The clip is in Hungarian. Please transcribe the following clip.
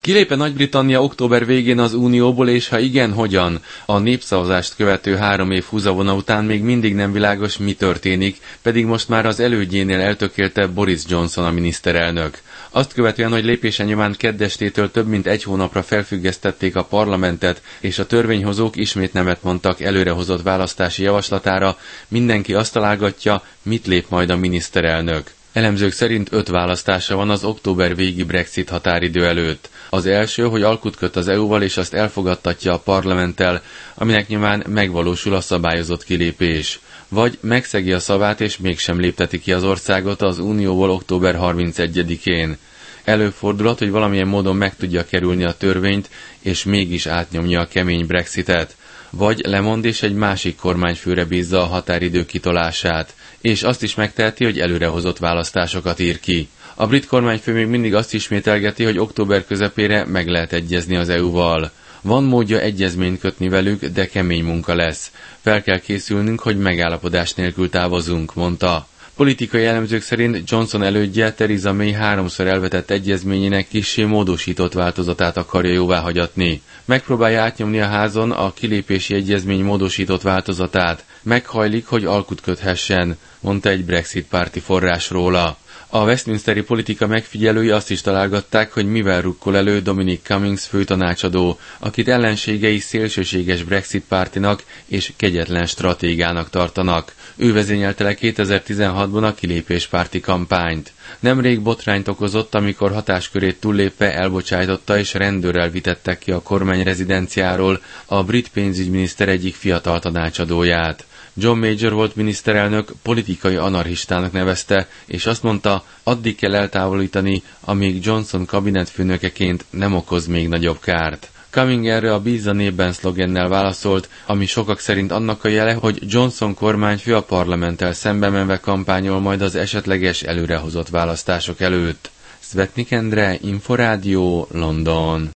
Kilép-e Nagy-Britannia október végén az Unióból, és ha igen, hogyan? A népszavazást követő 3 év húzavona után még mindig nem világos, mi történik, pedig most már az elődjénél eltökélte Boris Johnson a miniszterelnök. Azt követően, hogy lépése nyomán keddestétől több mint 1 hónapra felfüggesztették a parlamentet, és a törvényhozók ismét nemet mondtak előrehozott választási javaslatára, mindenki azt találgatja, mit lép majd a miniszterelnök. Elemzők szerint 5 választása van az október végi Brexit határidő előtt. Az első, hogy alkut köt az EU-val és azt elfogadtatja a parlamenttel, aminek nyomán megvalósul a szabályozott kilépés. Vagy megszegi a szavát és mégsem lépteti ki az országot az Unióból október 31-én. Előfordulhat, hogy valamilyen módon meg tudja kerülni a törvényt, és mégis átnyomja a kemény Brexitet. Vagy lemond és egy másik kormányfőre bízza a határidő kitolását, és azt is megteheti, hogy előrehozott választásokat ír ki. A brit kormányfő még mindig azt ismételgeti, hogy október közepére meg lehet egyezni az EU-val. Van módja egyezményt kötni velük, de kemény munka lesz. Fel kell készülnünk, hogy megállapodás nélkül távozunk, mondta. Politikai elemzők szerint Johnson elődje Theresa May 3-szor elvetett egyezményének kissé módosított változatát akarja jóváhagyatni. Megpróbálja átnyomni a házon a kilépési egyezmény módosított változatát. Meghajlik, hogy alkut köthessen, mondta egy Brexit párti forrás róla. A Westminsteri politika megfigyelői azt is találgatták, hogy mivel rukkol elő Dominic Cummings főtanácsadó, akit ellenségei szélsőséges Brexit pártinak és kegyetlen stratégának tartanak. Ő vezényelte le 2016-ban a kilépéspárti kampányt. Nemrég botrányt okozott, amikor hatáskörét túllépve elbocsájtotta és rendőrrel vitettek ki a kormány rezidenciáról a brit pénzügyminiszter egyik fiatal tanácsadóját. John Major volt miniszterelnök, politikai anarchistának nevezte, és azt mondta, addig kell eltávolítani, amíg Johnson kabinetfőnökeként nem okoz még nagyobb kárt. Cummings erre a bízza népben szlogennel válaszolt, ami sokak szerint annak a jele, hogy Johnson kormányfő a parlamenttel szembe menve kampányol majd az esetleges előrehozott választások előtt. Svetnik Endre, Inforádió, London.